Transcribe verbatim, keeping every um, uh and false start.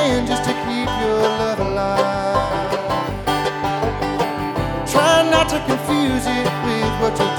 can just to keep your love alive. Try not to confuse it with what you